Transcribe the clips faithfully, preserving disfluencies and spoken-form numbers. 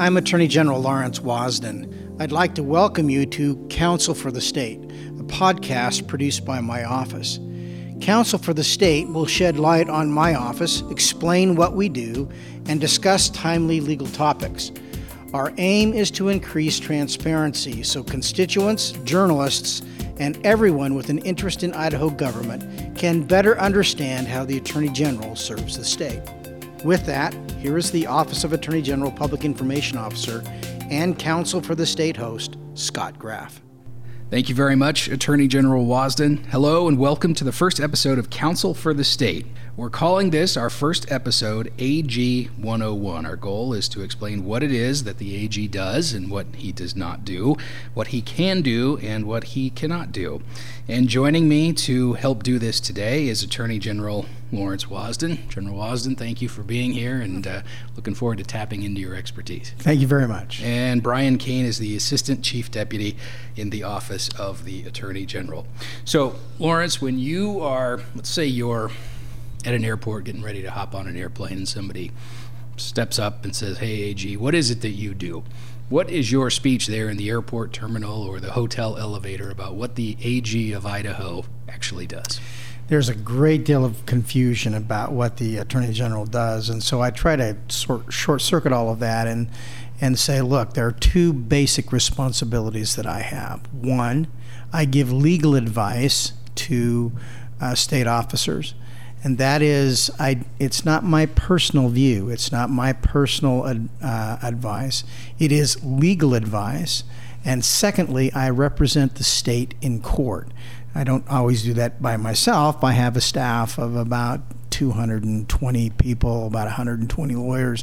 I'm Attorney General Lawrence Wasden. I'd like to welcome you to Counsel for the State, a podcast produced by my office. Counsel for the State will shed light on my office, explain what we do, and discuss timely legal topics. Our aim is to increase transparency so constituents, journalists, and everyone with an interest in Idaho government can better understand how the Attorney General serves the state. With that, here is the Office of Attorney General Public Information Officer and Counsel for the State host, Scott Graff. Thank you very much, Attorney General Wasden. Hello and welcome to the first episode of Counsel for the State. We're calling this our first episode A G one oh one. Our goal is to explain what it is that the A G does and what he does not do, what he can do and what he cannot do. And joining me to help do this today is Attorney General Lawrence Wasden. General Wasden, thank you for being here and uh, looking forward to tapping into your expertise. Thank you very much. And Brian Kane is the Assistant Chief Deputy in the Office of the Attorney General. So, Lawrence, when you are, let's say you're at an airport getting ready to hop on an airplane and somebody steps up and says, "Hey, A G, what is it that you do?" What is your speech there in the airport terminal or the hotel elevator about what the A G of Idaho actually does? There's a great deal of confusion about what the Attorney General does, and so I try to sort, short circuit all of that and and say, look, there are two basic responsibilities that I have. One, I give legal advice to uh, state officers, and that is, I. It's not my personal view. It's not my personal ad, uh, advice. It is legal advice. And secondly, I represent the state in court. I don't always do that by myself. I have a staff of about two hundred twenty people, about one hundred twenty lawyers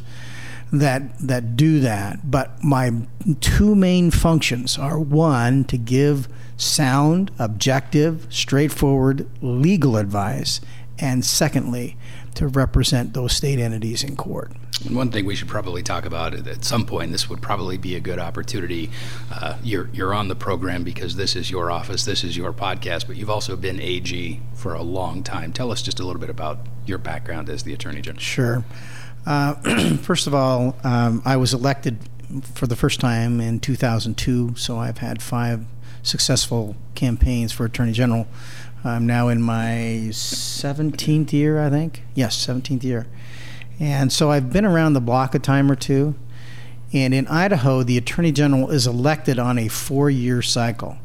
that that do that. But my two main functions are, one, to give sound, objective, straightforward legal advice, and secondly, to represent those state entities in court. And one thing we should probably talk about at some point, this would probably be a good opportunity. Uh, you're you're on the program because this is your office, this is your podcast, but you've also been A G for a long time. Tell us just a little bit about your background as the Attorney General. Sure. Uh, first of all, um, I was elected for the first time in two thousand two, so I've had five successful campaigns for Attorney General. I'm now in my seventeenth year, I think. Yes, seventeenth year. And so I've been around the block a time or two. And in Idaho, the Attorney General is elected on a four-year cycle.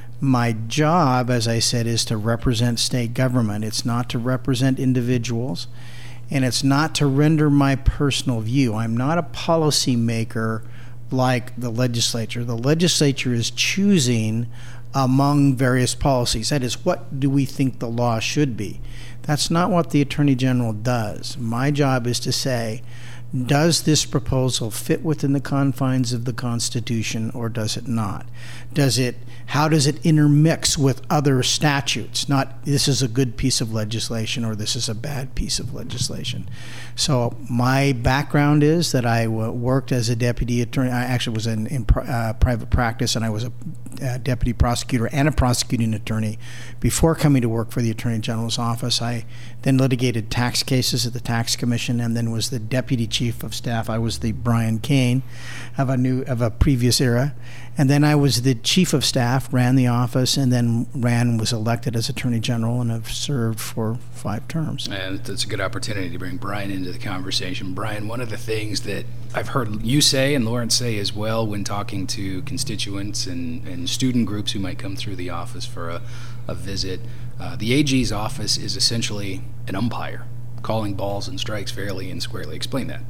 My job, as I said, is to represent state government. It's not to represent individuals, and it's not to render my personal view. I'm not a policy maker like the legislature. The legislature is choosing among various policies. That is, what do we think the law should be? That's not what the Attorney General does. My job is to say, does this proposal fit within the confines of the Constitution or does it not? Does it, how does it intermix with other statutes? Not, this is a good piece of legislation or this is a bad piece of legislation. So my background is that I w- worked as a deputy attorney. I actually was in, in uh, private practice, and I was a uh, deputy prosecutor and a prosecuting attorney before coming to work for the Attorney General's office. I then litigated tax cases at the Tax Commission and then was the deputy chief of staff. I was the Brian Kane of a new of a previous era. And then I was the chief of staff, ran the office, and then ran and was elected as Attorney General and have served for five terms. And it's a good opportunity to bring Brian into the conversation. Brian, one of the things that I've heard you say and Lawrence say as well when talking to constituents and, and student groups who might come through the office for a, a visit, uh, the A G's office is essentially an umpire, calling balls and strikes fairly and squarely. Explain that.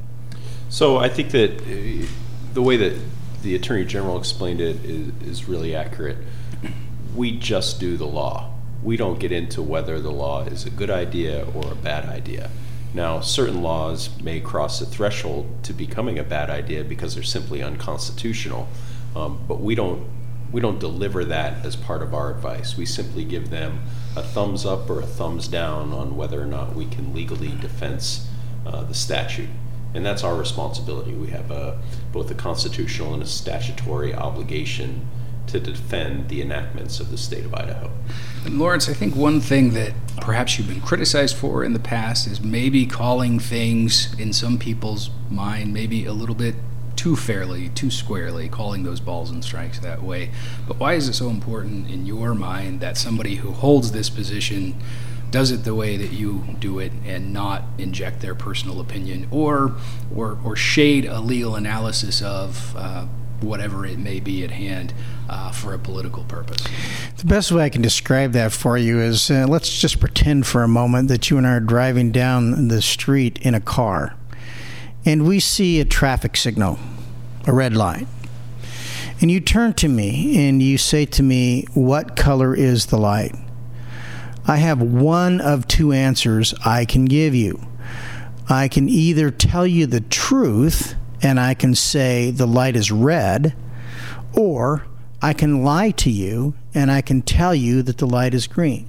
So I think that uh, the way that the Attorney General explained it is, is really accurate. We just do the law. We don't get into whether the law is a good idea or a bad idea. Now, certain laws may cross the threshold to becoming a bad idea because they're simply unconstitutional, um, but we don't we don't deliver that as part of our advice. We simply give them a thumbs up or a thumbs down on whether or not we can legally defense uh, the statute. And that's our responsibility. We have a, both a constitutional and a statutory obligation to defend the enactments of the state of Idaho. And Lawrence, I think one thing that perhaps you've been criticized for in the past is maybe calling things in some people's mind maybe a little bit too too fairly, too squarely, calling those balls and strikes that way. But why is it so important in your mind that somebody who holds this position does it the way that you do it and not inject their personal opinion or or, or shade a legal analysis of uh, whatever it may be at hand uh, for a political purpose? The best way I can describe that for you is uh, let's just pretend for a moment that you and I are driving down the street in a car and we see a traffic signal, a red light. And you turn to me and you say to me, what color is the light? I have one of two answers I can give you. I can either tell you the truth and I can say the light is red, or I can lie to you and I can tell you that the light is green.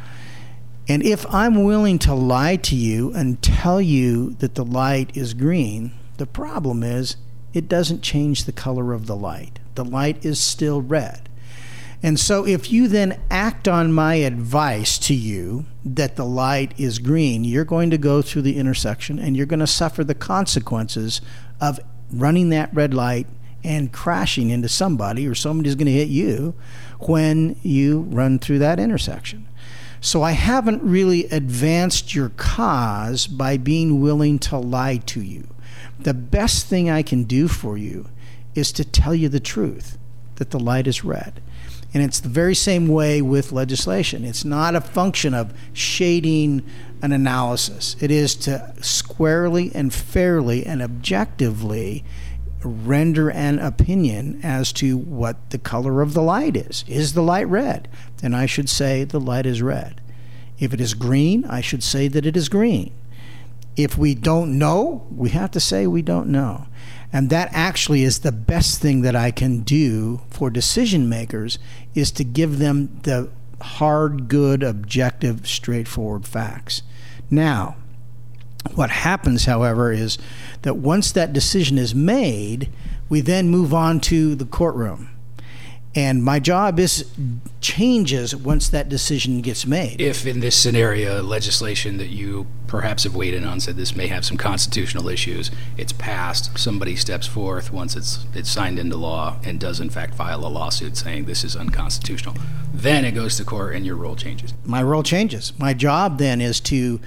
And if I'm willing to lie to you and tell you that the light is green, the problem is it doesn't change the color of the light. The light is still red. And so if you then act on my advice to you that the light is green, you're going to go through the intersection and you're going to suffer the consequences of running that red light and crashing into somebody, or somebody's going to hit you when you run through that intersection. So I haven't really advanced your cause by being willing to lie to you. The best thing I can do for you is to tell you the truth, that the light is red. And it's the very same way with legislation. It's not a function of shading an analysis. It is to squarely and fairly and objectively render an opinion as to what the color of the light is. Is the light red? Then I should say the light is red. If it is green, I should say that it is green. If we don't know, we have to say we don't know. And that actually is the best thing that I can do for decision makers, is to give them the hard, good, objective, straightforward facts. Now, what happens, however, is that once that decision is made, we then move on to the courtroom. And my job is changes once that decision gets made. If in this scenario, legislation that you perhaps have weighed in on said this may have some constitutional issues, it's passed, somebody steps forth once it's it's signed into law and does in fact file a lawsuit saying this is unconstitutional, then it goes to court and your role changes. My role changes. My job then is to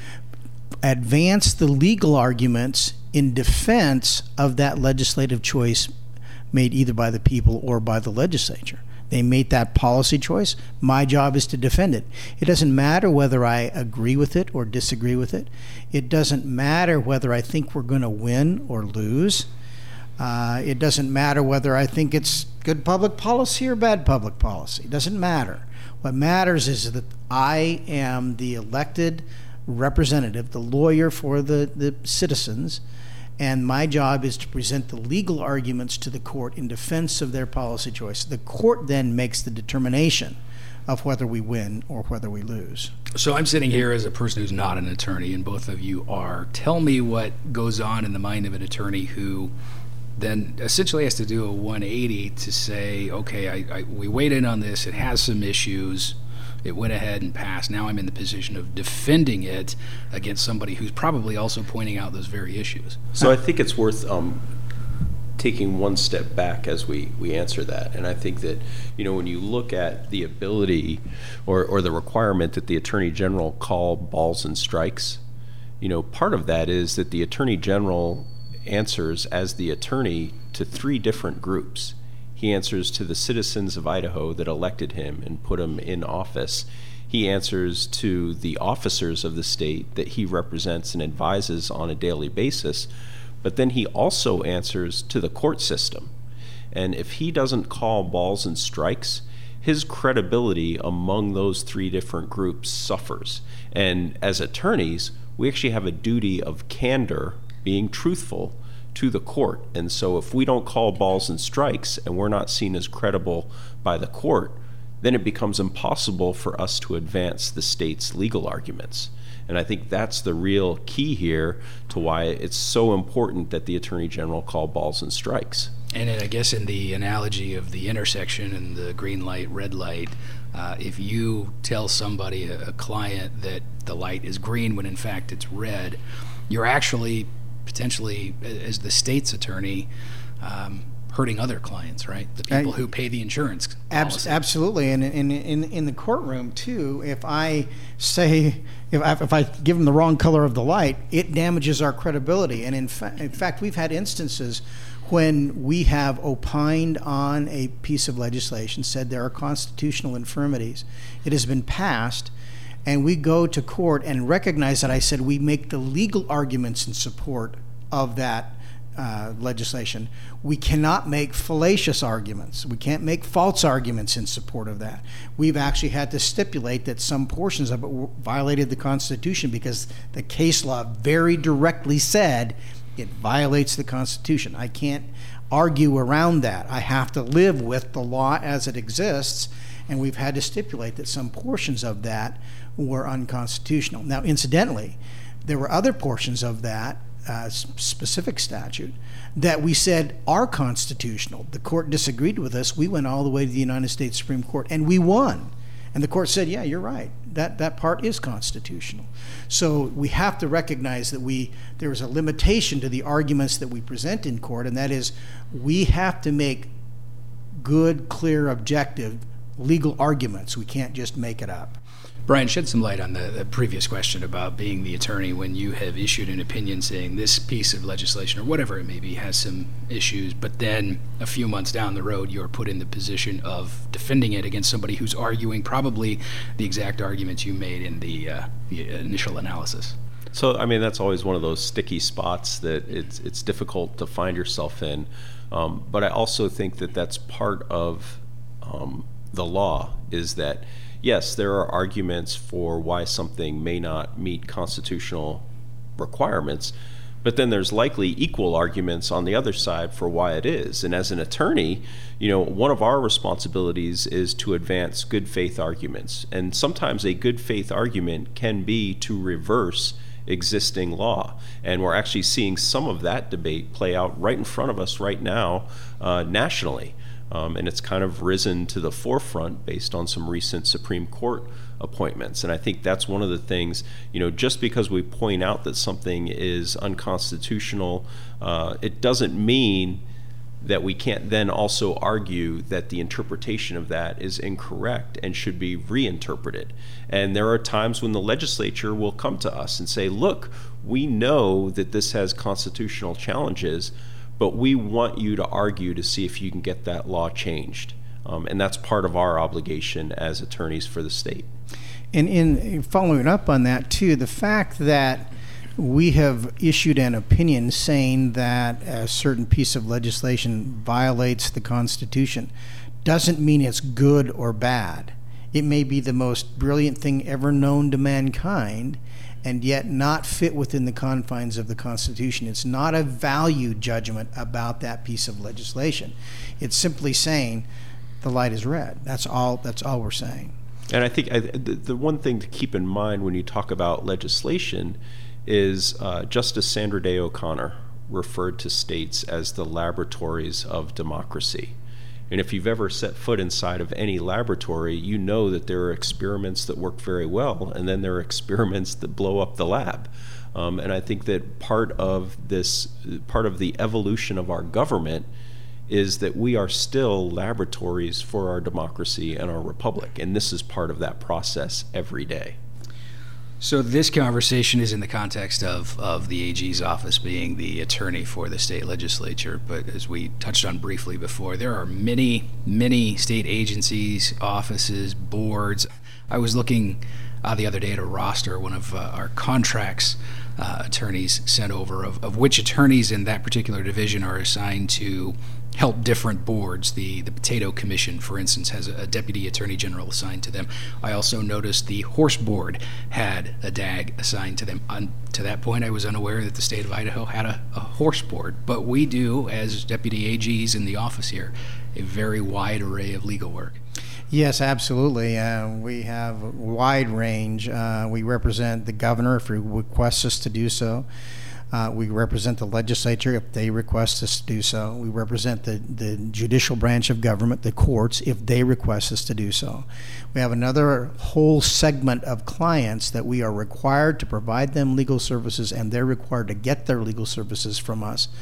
advance the legal arguments in defense of that legislative choice made either by the people or by the legislature. They made that policy choice. My job is to defend it. It doesn't matter whether I agree with it or disagree with it. It doesn't matter whether I think we're going to win or lose. Uh, it doesn't matter whether I think it's good public policy or bad public policy. It doesn't matter. What matters is that I am the elected representative, the lawyer for the, the citizens, and my job is to present the legal arguments to the court in defense of their policy choice. The court then makes the determination of whether we win or whether we lose. So I'm sitting here as a person who's not an attorney, and both of you are. Tell me what goes on in the mind of an attorney who then essentially has to do a one eighty to say, okay, I, I, we weighed in on this, it has some issues, it went ahead and passed. Now I'm in the position of defending it against somebody who's probably also pointing out those very issues. So I think it's worth um, taking one step back as we, we answer that. And I think that, you know, when you look at the ability or, or the requirement that the Attorney General call balls and strikes, you know, part of that is that the Attorney General answers as the attorney to three different groups. He answers to the citizens of Idaho that elected him and put him in office. He answers to the officers of the state that he represents and advises on a daily basis. But then he also answers to the court system. And if he doesn't call balls and strikes, his credibility among those three different groups suffers. And as attorneys, we actually have a duty of candor, being truthful, to the court. And so if we don't call balls and strikes and we're not seen as credible by the court, then it becomes impossible for us to advance the state's legal arguments. And I think that's the real key here to why it's so important that the Attorney General call balls and strikes. And I guess in the analogy of the intersection and the green light, red light, uh, if you tell somebody, a, a client, that the light is green when in fact it's red, you're actually potentially, as the state's attorney, um, hurting other clients, right? The people who pay the insurance policy. Absolutely, and in, in in the courtroom too. If I say if I, if I give them the wrong color of the light, it damages our credibility. And in, fa- in fact, we've had instances when we have opined on a piece of legislation, said there are constitutional infirmities. It has been passed, and we go to court and recognize that I said we make the legal arguments in support of that uh, legislation. We cannot make fallacious arguments. We can't make false arguments in support of that. We've actually had to stipulate that some portions of it violated the Constitution because the case law very directly said it violates the Constitution. I can't argue around that. I have to live with the law as it exists, and we've had to stipulate that some portions of that were unconstitutional. Now, incidentally, there were other portions of that uh, specific statute that we said are constitutional. The court disagreed with us. We went all the way to the United States Supreme Court, and we won. And the court said, yeah, you're right. That that part is constitutional. So we have to recognize that we there is a limitation to the arguments that we present in court, and that is we have to make good, clear, objective legal arguments. We can't just make it up. Brian, shed some light on the, the previous question about being the attorney when you have issued an opinion saying this piece of legislation or whatever it may be has some issues, but then a few months down the road you're put in the position of defending it against somebody who's arguing probably the exact arguments you made in the, uh, the initial analysis. So, I mean, that's always one of those sticky spots that it's it's difficult to find yourself in. Um, but I also think that that's part of um, the law is that yes, there are arguments for why something may not meet constitutional requirements, but then there's likely equal arguments on the other side for why it is. And as an attorney, you know, one of our responsibilities is to advance good faith arguments. And sometimes a good faith argument can be to reverse existing law. And we're actually seeing some of that debate play out right in front of us right now uh, nationally. Um, and it's kind of risen to the forefront based on some recent Supreme Court appointments. And I think that's one of the things, you know, just because we point out that something is unconstitutional, uh, it doesn't mean that we can't then also argue that the interpretation of that is incorrect and should be reinterpreted. And there are times when the legislature will come to us and say, look, we know that this has constitutional challenges, but we want you to argue to see if you can get that law changed. Um, and that's part of our obligation as attorneys for the state. And in following up on that too, the fact that we have issued an opinion saying that a certain piece of legislation violates the Constitution doesn't mean it's good or bad. It may be the most brilliant thing ever known to mankind, and yet not fit within the confines of the Constitution. It's not a value judgment about that piece of legislation. It's simply saying the light is red. That's all. That's all we're saying. And I think I, the, the one thing to keep in mind when you talk about legislation is uh, Justice Sandra Day O'Connor referred to states as the laboratories of democracy. And if you've ever set foot inside of any laboratory, you know that there are experiments that work very well, and then there are experiments that blow up the lab. Um, and I think that part of this, part of the evolution of our government is that we are still laboratories for our democracy and our republic. And this is part of that process every day. So this conversation is in the context of, of the A G's office being the attorney for the state legislature. But as we touched on briefly before, there are many, many state agencies, offices, boards. I was looking uh, the other day at a roster, one of uh, our contracts uh, attorneys sent over of, of which attorneys in that particular division are assigned to help different boards. The the Potato Commission, for instance, has a, a deputy attorney general assigned to them. I also noticed the Horse Board had a D A G assigned to them. On, to that point, I was unaware that the state of Idaho had a, a horse board, but we do, as deputy A Gs in the office here, a very wide array of legal work. Yes, absolutely. Uh, we have a wide range. Uh, we represent the governor if he requests us to do so. Uh, we represent the legislature if they request us to do so. We represent the, the judicial branch of government, the courts, if they request us to do so. We have another whole segment of clients that we are required to provide them legal services, and they're required to get their legal services from us.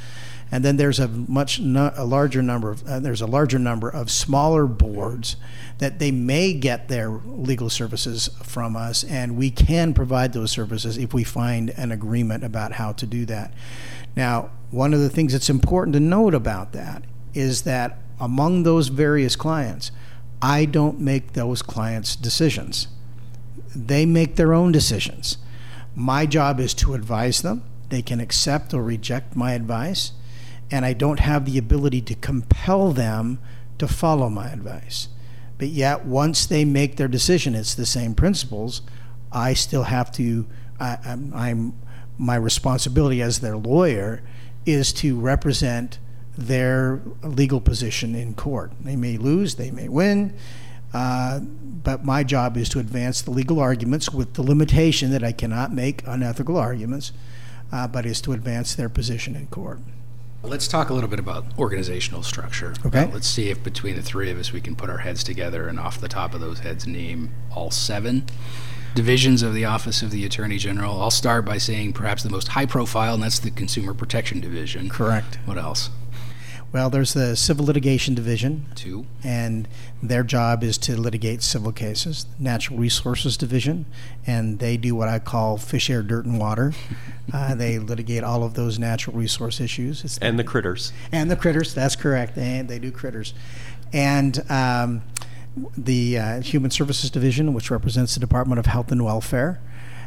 And then there's a much no, a larger number of uh, there's a larger number of smaller boards that they may get their legal services from us, and we can provide those services if we find an agreement about how to do that. Now, one of the things that's important to note about that is that among those various clients, I don't make those clients' decisions. They make their own decisions. My job is to advise them. They can accept or reject my advice, and I don't have the ability to compel them to follow my advice. But yet, once they make their decision, it's the same principles. I still have to, I, I'm, I'm, my responsibility as their lawyer is to represent their legal position in court. They may lose, they may win, uh, but my job is to advance the legal arguments with the limitation that I cannot make unethical arguments, uh, but is to advance their position in court. Let's talk a little bit about organizational structure. Okay. Uh, let's see if between the three of us we can put our heads together and off the top of those heads name all seven divisions of the Office of the Attorney General. I'll start by saying perhaps the most high profile, and that's the Consumer Protection Division. Correct. What else? Well, there's the Civil Litigation Division. Two. And their job is to litigate civil cases. Natural Resources Division, and they do what I call fish, air, dirt, and water. uh, they litigate all of those natural resource issues. It's And the critters. And the critters, that's correct. They, they do critters. And um, the uh, Human Services Division, which represents the Department of Health and Welfare,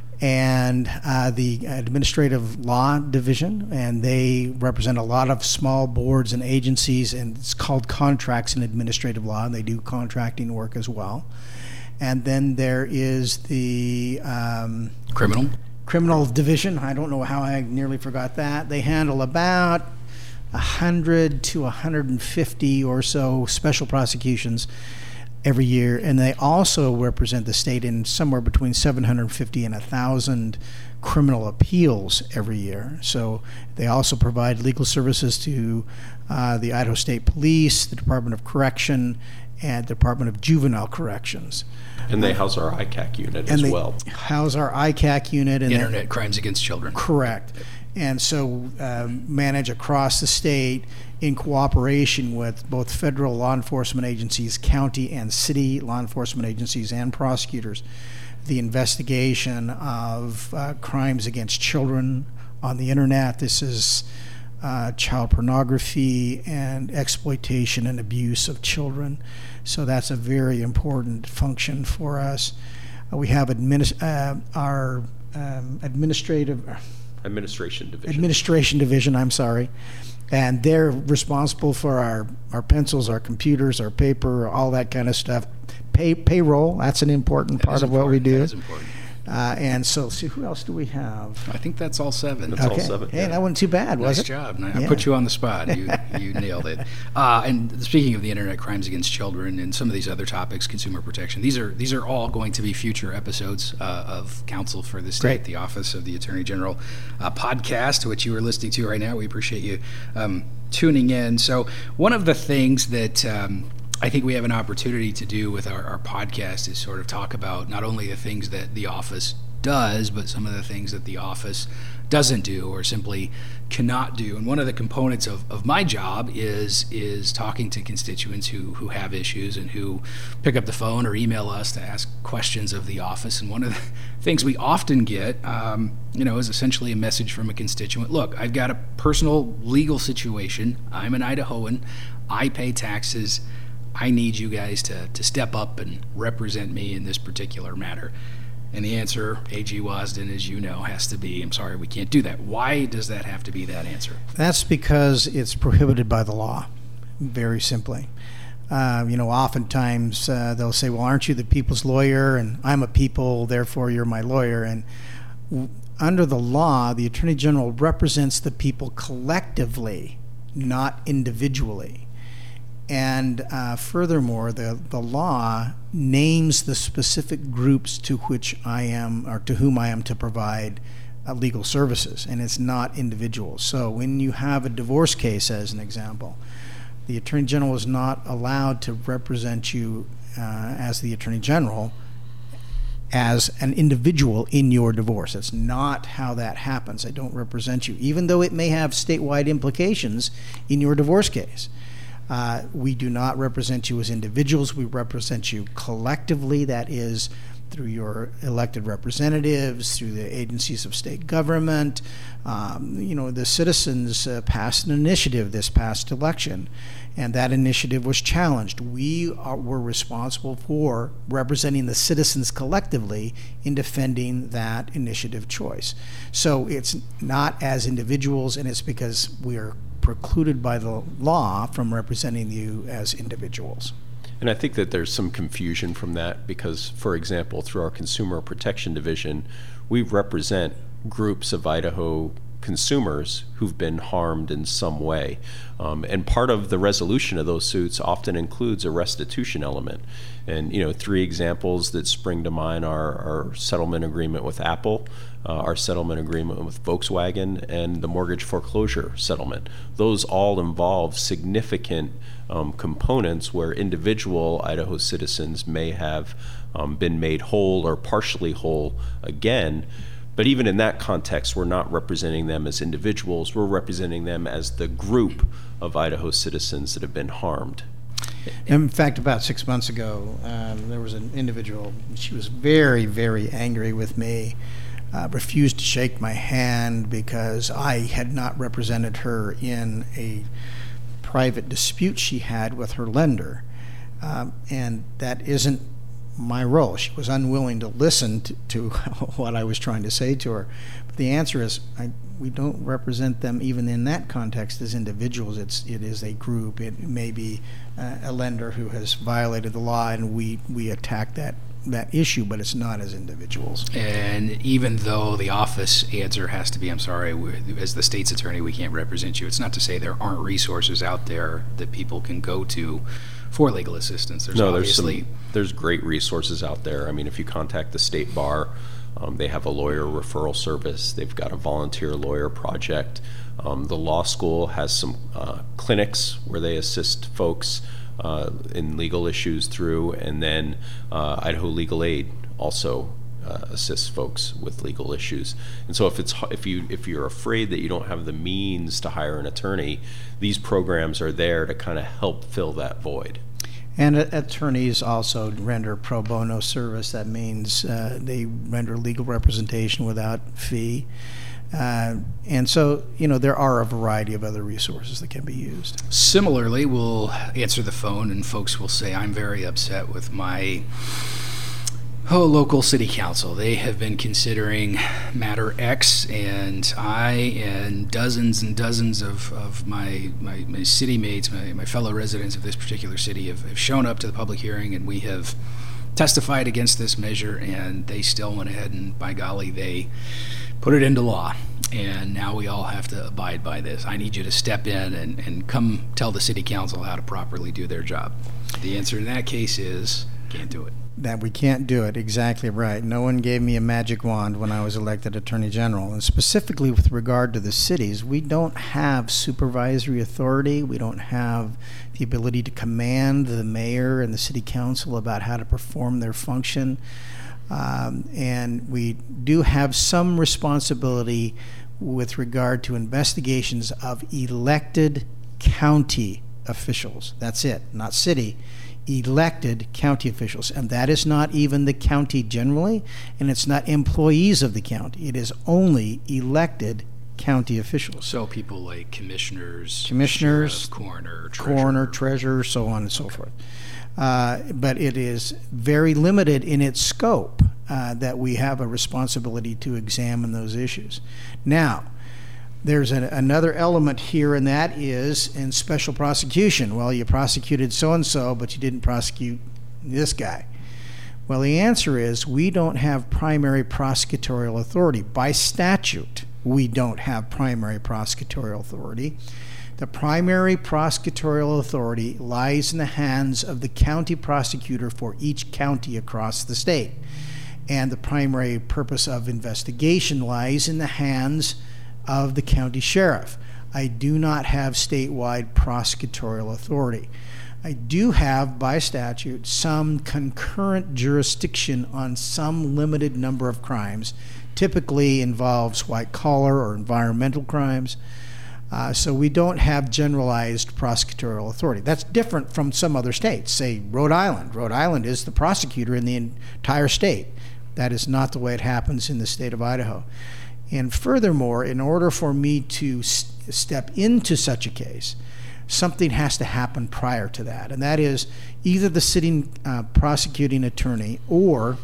and uh, the Administrative Law Division, and they represent a lot of small boards and agencies, and it's called Contracts and Administrative Law, and they do contracting work as well. And then there is the um, Criminal. Criminal Division. I don't know how I nearly forgot that. They handle about one hundred to one hundred fifty or so special prosecutions every year, and they also represent the state in somewhere between seven hundred fifty and one thousand criminal appeals every year. So they also provide legal services to uh, the Idaho State Police, the Department of Correction, and the Department of Juvenile Corrections. And they house our I C A C unit and as they well. house our I C A C unit. And Internet Crimes Against Children. Correct. And so um, manage across the state in cooperation with both federal law enforcement agencies, county and city law enforcement agencies, and prosecutors, the investigation of uh, crimes against children on the internet. This is uh, child pornography and exploitation and abuse of children. So that's a very important function for us. Uh, we have administ- uh, our um, administrative... Administration Division. Administration Division, I'm sorry. And they're responsible for our, our pencils, our computers, our paper, all that kind of stuff. Pay, payroll, that's an important That part is of what we important. do. That is important. Uh, and so, see, who else do we have? I think that's all seven. That's all seven. Hey, that wasn't too bad, was Nice it? job. I Yeah. put you on the spot. You you nailed it. Uh, and speaking of the Internet Crimes Against Children and some of these other topics, consumer protection, these are these are all going to be future episodes uh, of Counsel for the State, Great. the Office of the Attorney General uh, podcast, which you are listening to right now. We appreciate you um, tuning in. So one of the things that um, I think we have an opportunity to do with our, our podcast is sort of talk about not only the things that the office does, but some of the things that the office doesn't do or simply cannot do. And one of the components of, of my job is is talking to constituents who, who have issues and who pick up the phone or email us to ask questions of the office. And one of the things we often get, um, you know, is essentially a message from a constituent. Look, I've got a personal legal situation. I'm an Idahoan. I pay taxes. I need you guys to, to step up and represent me in this particular matter. And the answer, A G Wasden, as you know, has to be, I'm sorry, we can't do that. Why does that have to be that answer? That's because it's prohibited by the law, very simply. Uh, you know, oftentimes uh, they'll say, well, aren't you the people's lawyer? And I'm a people, therefore you're my lawyer. And w- under the law, the Attorney General represents the people collectively, not individually. And uh, furthermore, the, the law names the specific groups to which I am, or to whom I am to provide uh, legal services, and it's not individuals. So when you have a divorce case, as an example, the Attorney General is not allowed to represent you uh, as the Attorney General as an individual in your divorce. That's not how that happens. I don't represent you, even though it may have statewide implications in your divorce case. Uh, we do not represent you as individuals. We represent you collectively. That is through your elected representatives, through the agencies of state government. Um, you know, the citizens uh, passed an initiative this past election, and that initiative was challenged. We are, were responsible for representing the citizens collectively in defending that initiative choice. So it's not as individuals, and it's because we are precluded by the law from representing you as individuals. And I think that there's some confusion from that because, for example, through our Consumer Protection Division, we represent groups of Idaho consumers who've been harmed in some way. Um, and part of the resolution of those suits often includes a restitution element. And, you know, three examples that spring to mind are our settlement agreement with Apple, uh, our settlement agreement with Volkswagen, and the mortgage foreclosure settlement. Those all involve significant um, components where individual Idaho citizens may have um, been made whole or partially whole again. But even in that context, we're not representing them as individuals. We're representing them as the group of Idaho citizens that have been harmed. In fact, about six months ago, um, there was an individual. She was very, very angry with me, uh, refused to shake my hand because I had not represented her in a private dispute she had with her lender. Um, and that isn't my role. She was unwilling to listen to, to what I was trying to say to her. But the answer is, I, we don't represent them even in that context as individuals. It's it is a group. It may be uh, a lender who has violated the law, and we we attack that that issue, but it's not as individuals. And even though the office answer has to be, I'm sorry, as the state's attorney, we can't represent you, it's not to say there aren't resources out there that people can go to for legal assistance. There's no, obviously there's some, there's great resources out there. I mean, if you contact the state bar, um, they have a lawyer referral service. They've got a volunteer lawyer project. Um, the law school has some uh, clinics where they assist folks uh, in legal issues through, and then uh, Idaho Legal Aid also uh, assists folks with legal issues. And so if it's if you if you're afraid that you don't have the means to hire an attorney, these programs are there to kind of help fill that void. And uh, attorneys also render pro bono service. That means uh, they render legal representation without fee. Uh, and so, you know, there are a variety of other resources that can be used. Similarly, we'll answer the phone and folks will say, I'm very upset with my oh, local city council. They have been considering matter X, and I and dozens and dozens of, of my, my, my city mates, my, my fellow residents of this particular city have, have shown up to the public hearing, and we have testified against this measure, and they still went ahead and, by golly, they put it into law. And now we all have to abide by this. I need you to step in and, and come tell the city council how to properly do their job. The answer in that case is, can't do it. That we can't do it. Exactly right. No one gave me a magic wand when I was elected Attorney General. And specifically with regard to the cities, we don't have supervisory authority. We don't have the ability to command the mayor and the city council about how to perform their function. Um, and we do have some responsibility with regard to investigations of elected county officials. That's it, not city. Elected county officials, and that is not even the county generally, and it's not employees of the county. It is only elected county officials. So people like commissioners, commissioners, sheriff, coroner, treasurer. coroner, treasurer, so on and so okay. forth. Uh, but it is very limited in its scope uh, that we have a responsibility to examine those issues. Now, there's a, another element here, and that is in special prosecution. Well, you prosecuted so-and-so, but you didn't prosecute this guy. Well, the answer is we don't have primary prosecutorial authority. By statute, we don't have primary prosecutorial authority. The primary prosecutorial authority lies in the hands of the county prosecutor for each county across the state. And the primary purpose of investigation lies in the hands of the county sheriff. I do not have statewide prosecutorial authority. I do have, by statute, some concurrent jurisdiction on some limited number of crimes. Typically involves white-collar or environmental crimes. Uh, so we don't have generalized prosecutorial authority. That's different from some other states. Say Rhode Island. Rhode Island is the prosecutor in the entire state. That is not the way it happens in the state of Idaho. And furthermore, in order for me to s- step into such a case, something has to happen prior to that. And that is either the sitting uh, prosecuting attorney or,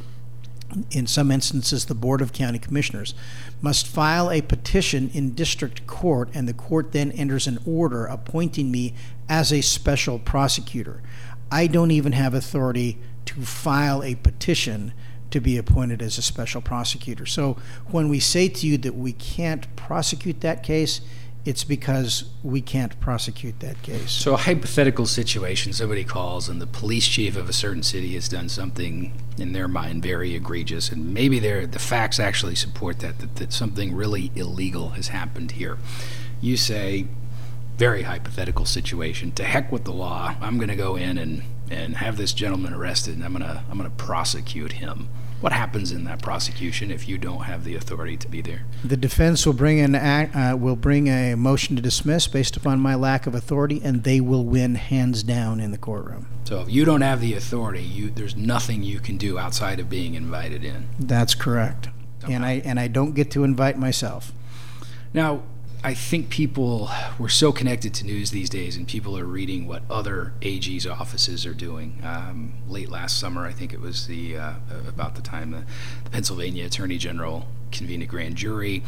in some instances, the Board of County Commissioners must file a petition in district court, and the court then enters an order appointing me as a special prosecutor. I don't even have authority to file a petition to be appointed as a special prosecutor. So when we say to you that we can't prosecute that case, it's because we can't prosecute that case. So a hypothetical situation, somebody calls and the police chief of a certain city has done something in their mind very egregious, and maybe they're, the facts actually support that, that, that something really illegal has happened here. You say, very hypothetical situation, to heck with the law, I'm going to go in and, and have this gentleman arrested, and I'm going to I'm going to prosecute him. What happens in that prosecution if you don't have the authority to be there? The defense will bring an act, uh, will bring a motion to dismiss based upon my lack of authority, and they will win hands down in the courtroom. So if you don't have the authority, you there's nothing you can do outside of being invited in. That's correct. Okay. And I and I don't get to invite myself. Now, I think people, we're so connected to news these days, and people are reading what other A G's offices are doing. Um, late last summer, I think it was the uh, about the time the, the Pennsylvania Attorney General convened a grand jury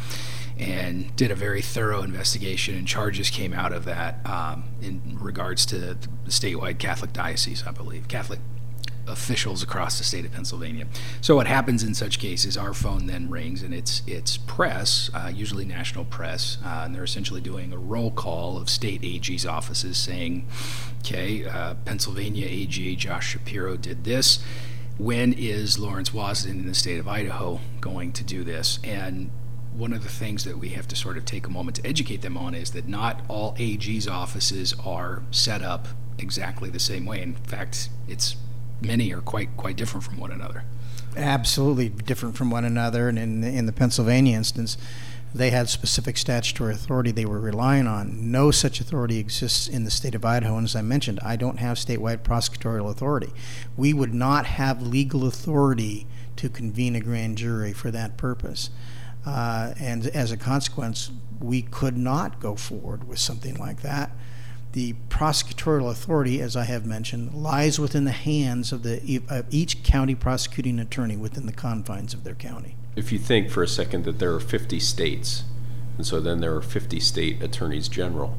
and did a very thorough investigation, and charges came out of that um, in regards to the statewide Catholic diocese, I believe, Catholic officials across the state of Pennsylvania. So what happens in such cases, our phone then rings, and it's it's press, uh, usually national press, uh, and they're essentially doing a roll call of state A G's offices saying, okay, uh, Pennsylvania A G Josh Shapiro did this. When is Lawrence Wasden in the state of Idaho going to do this? And one of the things that we have to sort of take a moment to educate them on is that not all A G's offices are set up exactly the same way. In fact, it's many are quite quite different from one another. Absolutely different from one another. And in, in the Pennsylvania instance, they had specific statutory authority they were relying on. No such authority exists in the state of Idaho. And as I mentioned, I don't have statewide prosecutorial authority. We would not have legal authority to convene a grand jury for that purpose. Uh, and as a consequence, we could not go forward with something like that. The prosecutorial authority, as I have mentioned, lies within the hands of the of each county prosecuting attorney within the confines of their county. If you think for a second that there are fifty states, and so then there are fifty state attorneys general,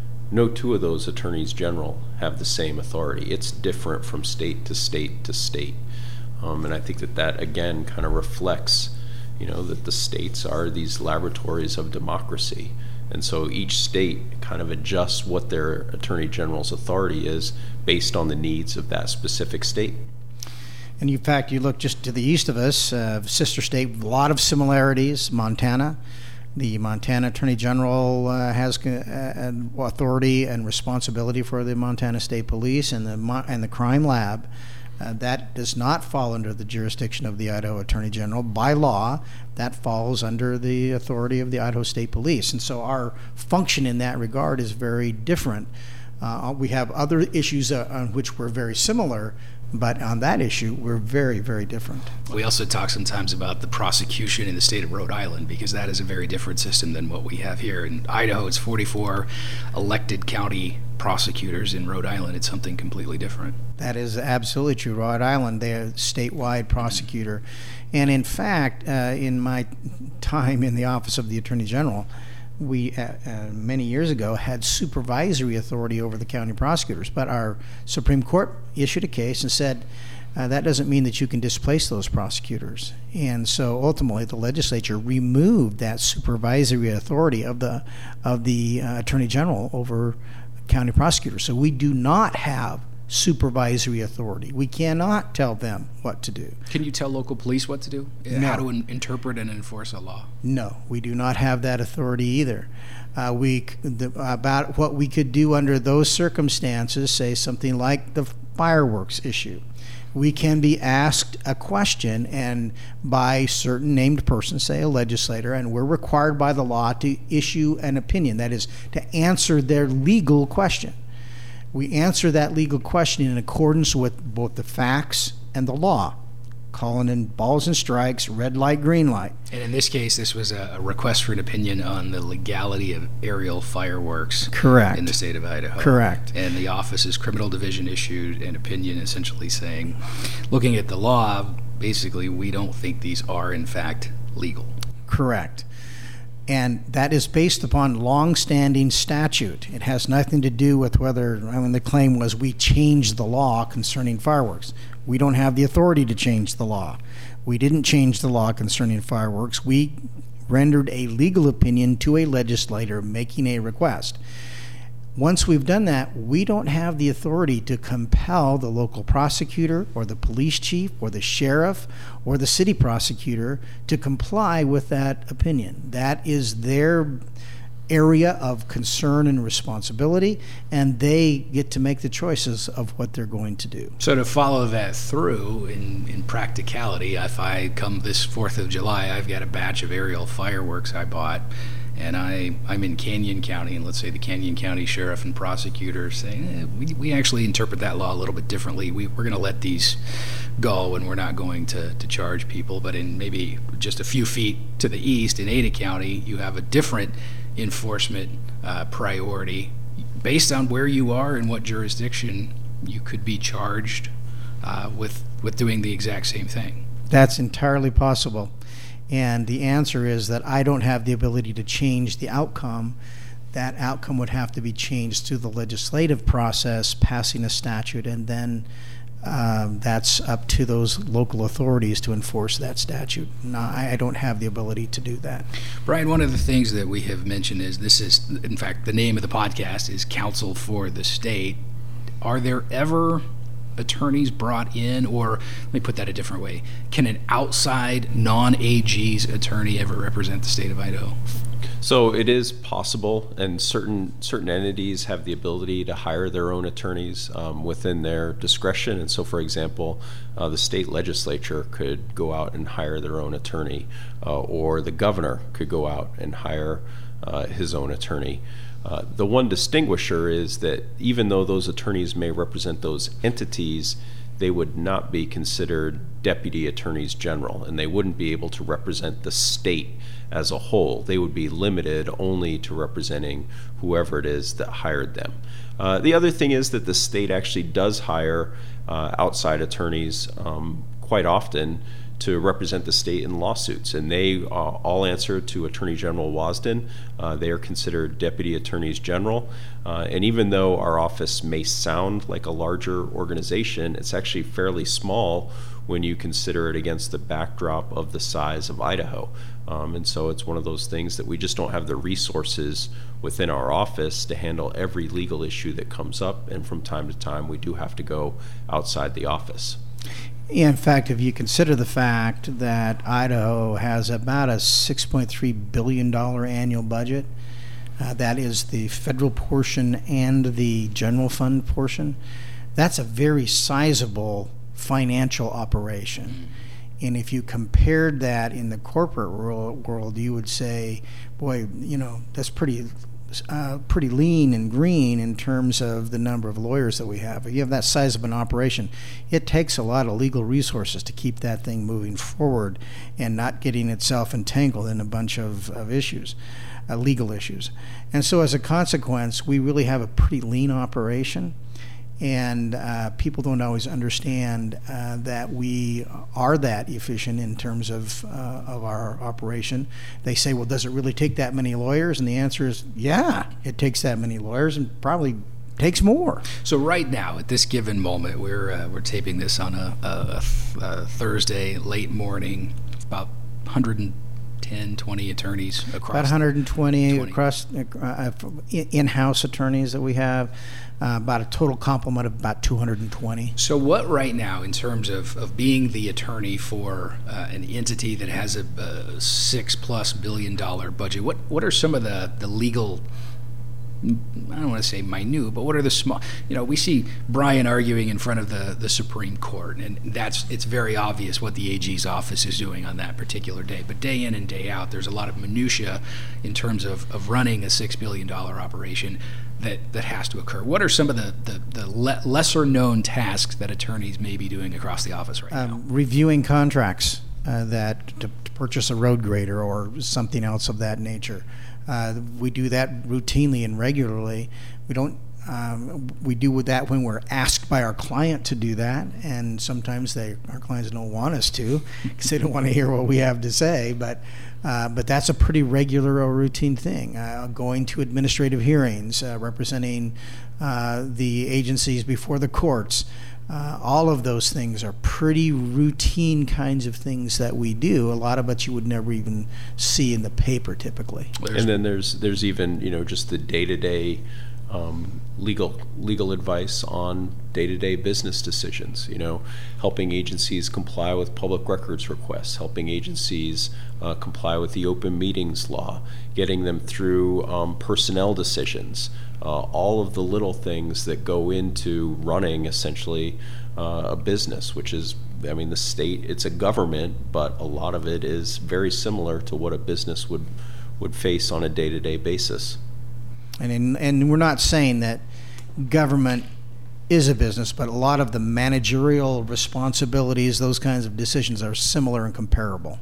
no two of those attorneys general have the same authority. It's different from state to state to state. Um, and I think that that, again, kind of reflects, you know, that the states are these laboratories of democracy. And so each state kind of adjusts what their attorney general's authority is based on the needs of that specific state. And in fact, you look just to the east of us, uh, sister state, a lot of similarities, Montana. The Montana Attorney General uh, has uh, authority and responsibility for the Montana State Police and the and the crime lab. Uh, that does not fall under the jurisdiction of the Idaho Attorney General. By law, that falls under the authority of the Idaho State Police. And so our function in that regard is very different. Uh, we have other issues uh, on which we're very similar, but on that issue, we're very, very different. We also talk sometimes about the prosecution in the state of Rhode Island, because that is a very different system than what we have here. In Idaho, it's forty-four elected county prosecutors. In Rhode Island, it's something completely different. That is absolutely true. Rhode Island, they're a statewide prosecutor. And in fact, uh, in my time in the Office of the Attorney General, we, uh, uh, many years ago, had supervisory authority over the county prosecutors. But our Supreme Court issued a case and said, uh, that doesn't mean that you can displace those prosecutors. And so ultimately, the legislature removed that supervisory authority of the, of the uh, Attorney General over county prosecutors. So we do not have supervisory authority. We cannot tell them what to do. Can you tell local police what to do? No. How to in- interpret and enforce a law? No, we do not have that authority either. Uh, we the, about what we could do under those circumstances, say something like the fireworks issue. We can be asked a question and by certain named persons, say a legislator, and we're required by the law to issue an opinion, that is, to answer their legal question. We answer that legal question in accordance with both the facts and the law, calling in balls and strikes, red light, green light. And in this case, this was a request for an opinion on the legality of aerial fireworks. Correct. In the state of Idaho. Correct. And the office's criminal division issued an opinion essentially saying, looking at the law, basically, we don't think these are, in fact, legal. Correct. And that is based upon long-standing statute. It has nothing to do with whether, I mean, the claim was we changed the law concerning fireworks. We don't have the authority to change the law. We didn't change the law concerning fireworks. We rendered a legal opinion to a legislator making a request. Once we've done that, we don't have the authority to compel the local prosecutor or the police chief or the sheriff or the city prosecutor to comply with that opinion. That is their area of concern and responsibility, and they get to make the choices of what they're going to do. So to follow that through in, in practicality, if I come this fourth of July, I've got a batch of aerial fireworks I bought, and I, I'm in Canyon County, and let's say the Canyon County sheriff and prosecutor say, eh, we, we actually interpret that law a little bit differently. We, we're going to let these go, and we're not going to, to charge people. But in maybe just a few feet to the east in Ada County, you have a different enforcement uh, priority. Based on where you are and what jurisdiction, you could be charged uh, with, with doing the exact same thing. That's entirely possible. And the answer is that I don't have the ability to change the outcome. That outcome would have to be changed through the legislative process, passing a statute, and then um, that's up to those local authorities to enforce that statute. No, I, I don't have the ability to do that. Brian, one of the things that we have mentioned is this is, in fact, the name of the podcast is Counsel for the State. Are there ever attorneys brought in, or let me put that a different way, can an outside non-A G's attorney ever represent the state of Idaho? So it is possible, and certain certain entities have the ability to hire their own attorneys um, within their discretion. And so, for example, uh, the state legislature could go out and hire their own attorney, uh, or the governor could go out and hire uh, his own attorney. Uh, the one distinguisher is that even though those attorneys may represent those entities, they would not be considered deputy attorneys general, and they wouldn't be able to represent the state as a whole. They would be limited only to representing whoever it is that hired them. Uh, the other thing is that the state actually does hire uh, outside attorneys um, quite often to represent the state in lawsuits, and they uh, all answer to Attorney General Wasden. Uh, they are considered deputy attorneys general, uh, and even though our office may sound like a larger organization, it's actually fairly small when you consider it against the backdrop of the size of Idaho. Um, and so it's one of those things that we just don't have the resources within our office to handle every legal issue that comes up, and from time to time we do have to go outside the office. In fact, if you consider the fact that Idaho has about a six point three billion dollars annual budget, uh, that is the federal portion and the general fund portion, that's a very sizable financial operation. And if you compared that in the corporate world, you would say, boy, you know, that's pretty Uh, pretty lean and green in terms of the number of lawyers that we have. If you have that size of an operation, it takes a lot of legal resources to keep that thing moving forward and not getting itself entangled in a bunch of, of issues, uh, legal issues. And so as a consequence, we really have a pretty lean operation. And uh, people don't always understand uh, that we are that efficient in terms of uh, of our operation. They say, well, does it really take that many lawyers? And the answer is, yeah, it takes that many lawyers, and probably takes more. So right now, at this given moment, we're uh, we're taping this on a, a, a Thursday late morning, about one hundred ten, twenty attorneys across? About one hundred twenty twenty. Across uh, in-house attorneys that we have, uh, about a total complement of about two hundred twenty. So what right now, in terms of, of being the attorney for uh, an entity that has a, a six plus billion dollar budget, what, what are some of the, the legal, I don't want to say minute, but what are the small, you know, we see Brian arguing in front of the, the Supreme Court, and that's, it's very obvious what the A G's office is doing on that particular day. But day in and day out, there's a lot of minutia in terms of, of running a six billion dollar operation that, that has to occur. What are some of the, the, the le- lesser known tasks that attorneys may be doing across the office right Um, now? reviewing contracts uh, that to, to purchase a road grader or something else of that nature. Uh, we do that routinely and regularly. We don't. Um, we do that when we're asked by our client to do that, and sometimes they, our clients don't want us to because they don't want to hear what we have to say. But uh, but that's a pretty regular or routine thing. Uh, going to administrative hearings, uh, representing uh, the agencies before the courts. Uh, all of those things are pretty routine kinds of things that we do. A lot of it you would never even see in the paper typically. And then there's there's even, you know, just the day-to-day um, legal legal advice on day-to-day business decisions, you know, helping agencies comply with public records requests, helping agencies uh, comply with the open meetings law, getting them through um, personnel decisions. Uh, all of the little things that go into running essentially uh, a business, which is, I mean, the state, it's a government, but a lot of it is very similar to what a business would would face on a day-to-day basis. And in, and we're not saying that government is a business, but a lot of the managerial responsibilities, those kinds of decisions are similar and comparable.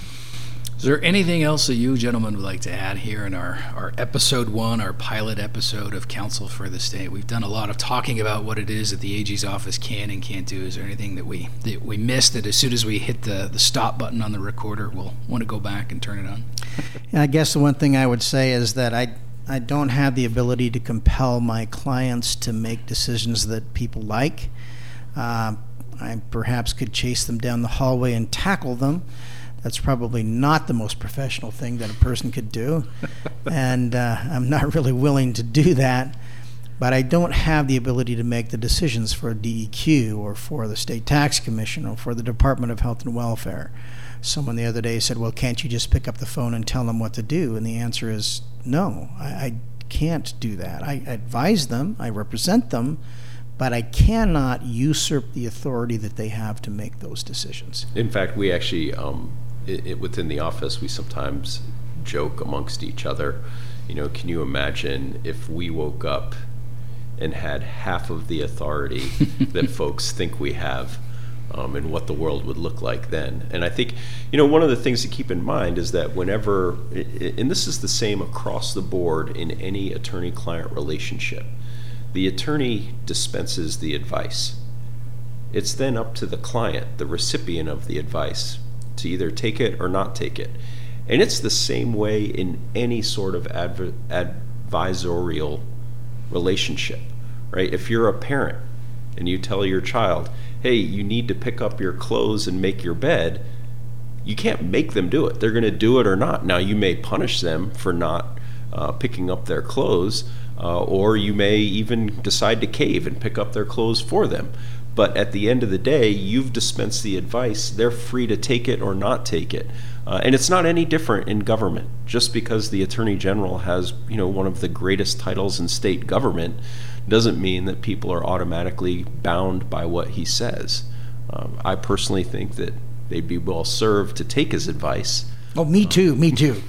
Is there anything else that you gentlemen would like to add here in our, our episode one, our pilot episode of Counsel for the State? We've done a lot of talking about what it is that the A G's office can and can't do. Is there anything that we that we missed that as soon as we hit the, the stop button on the recorder, we'll want to go back and turn it on? And I guess the one thing I would say is that I I don't have the ability to compel my clients to make decisions that people like. Uh, I perhaps could chase them down the hallway and tackle them. That's probably not the most professional thing that a person could do, and uh, I'm not really willing to do that. But I don't have the ability to make the decisions for D E Q or for the State Tax Commission or for the Department of Health and Welfare. Someone the other day said, well, can't you just pick up the phone and tell them what to do? And the answer is no, I, I can't do that. I advise them, I represent them, but I cannot usurp the authority that they have to make those decisions. In fact, we actually, um, it, it, within the office, we sometimes joke amongst each other, you know, can you imagine if we woke up and had half of the authority that folks think we have, um, and what the world would look like then? And I think, you know, one of the things to keep in mind is that whenever, and this is the same across the board in any attorney-client relationship, the attorney dispenses the advice. It's then up to the client, the recipient of the advice, to either take it or not take it. And it's the same way in any sort of adver- advisorial relationship, right? If you're a parent and you tell your child, hey, you need to pick up your clothes and make your bed, you can't make them do it. They're going to do it or not. Now, you may punish them for not uh, picking up their clothes, uh, or you may even decide to cave and pick up their clothes for them. But at the end of the day, you've dispensed the advice. They're free to take it or not take it. Uh, and it's not any different in government. Just because the Attorney General has, you know, one of the greatest titles in state government doesn't mean that people are automatically bound by what he says. Um, I personally think that they'd be well served to take his advice. Oh, me too, me too.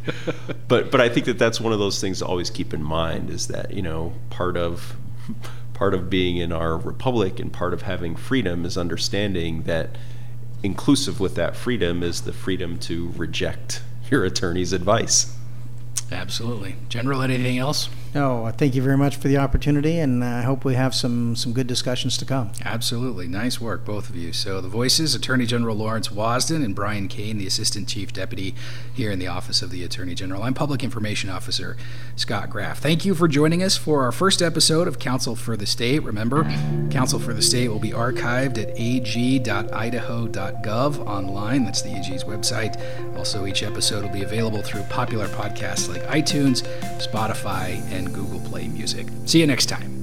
but but I think that that's one of those things to always keep in mind, is that, you know, part of part of being in our republic and part of having freedom is understanding that inclusive with that freedom is the freedom to reject your attorney's advice. Absolutely. General, anything else? No, thank you very much for the opportunity, and I hope we have some, some good discussions to come. Absolutely. Nice work, both of you. So the voices, Attorney General Lawrence Wasden and Brian Kane, the Assistant Chief Deputy here in the Office of the Attorney General. I'm Public Information Officer Scott Graff. Thank you for joining us for our first episode of Counsel for the State. Remember, Counsel for the State will be archived at a g dot idaho dot gov online. That's the A G's website. Also, each episode will be available through popular podcasts like iTunes, Spotify, and Google Play Music. See you next time.